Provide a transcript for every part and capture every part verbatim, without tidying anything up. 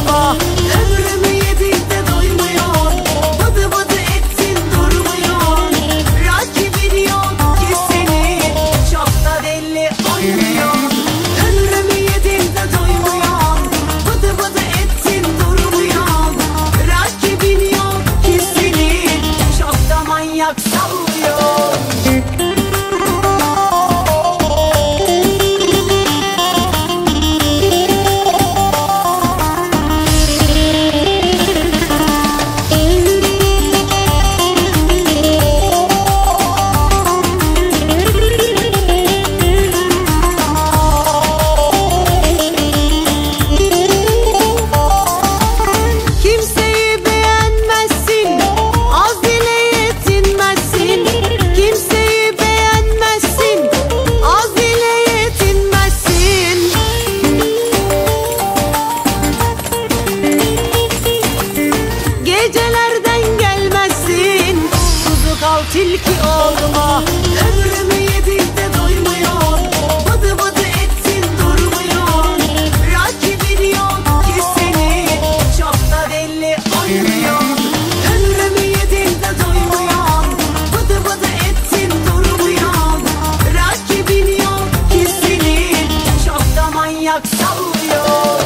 olma. Ömrümü yedin de doymuyor, bıdı bıdı ettin durmuyor. Rakibin yok ki senin, çok da belli oynuyor. Ömrümü yedin de doymuyor, bıdı bıdı ettin durmuyor. Rakibin yok ki senin, çok da manyak sallıyor. Kimseyi beğenmezsin, az dile yetinmezsin. Kimseyi beğenmezsin, az dile yetinmezsin. Gecelerden gelmezsin, kuzu kal tilki olma. Ömrümü yedin de doymuyor, bıdı bıdı ettin durmuyor. Rakibin yok ki senin, çok da belli oynuyor. Ömrümü yedin de doymuyor, bıdı bıdı ettin durmuyor. Rakibin yok ki senin, çok da manyak sallıyor.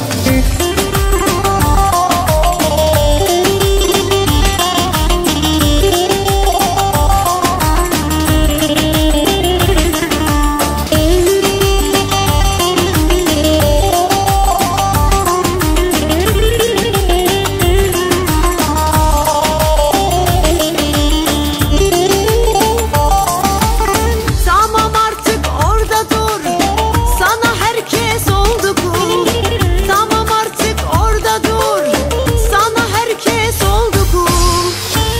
Tamam artık orada dur, sana herkes oldu kul. Tamam artık orada dur, sana herkes oldu kul.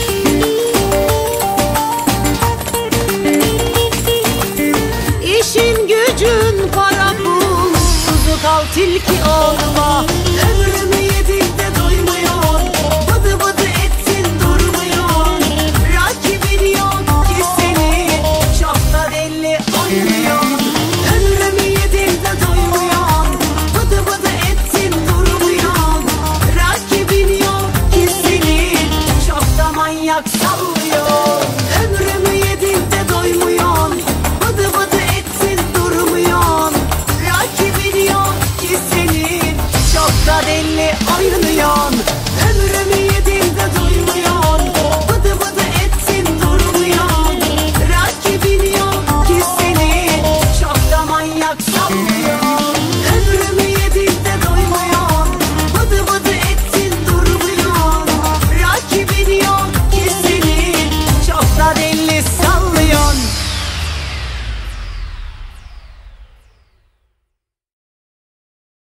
İşin gücün para pul, kuzu kal tilki olma. Ömrümü yedin de doymuyor, bıdı bıdı ettin durmuyor. Rakibin yok ki senin, çok da belli oynuyor. Ömrümü yedin de doymuyor, bıdı bıdı ettin durmuyor. Rakibin yok ki senin, çok da manyak sallıyor. Ömrümü yedin de doymuyor, bıdı bıdı ettin durmuyor. Rakibin yok ki senin, çok da belli oynuyor. Ömrümü